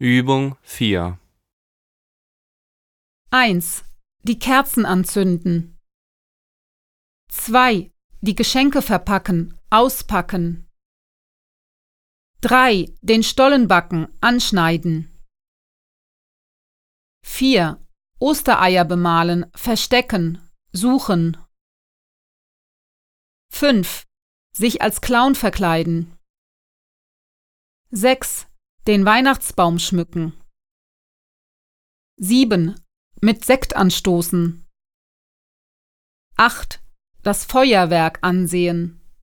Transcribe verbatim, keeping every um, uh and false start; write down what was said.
Übung vier. eins. Die Kerzen anzünden. zwei. Die Geschenke verpacken, auspacken. drei. Den Stollen backen, anschneiden. vier. Ostereier bemalen, verstecken, suchen. fünf. Sich als Clown verkleiden. sechs. Den Weihnachtsbaum schmücken. sieben. Mit Sekt anstoßen. acht. Das Feuerwerk ansehen.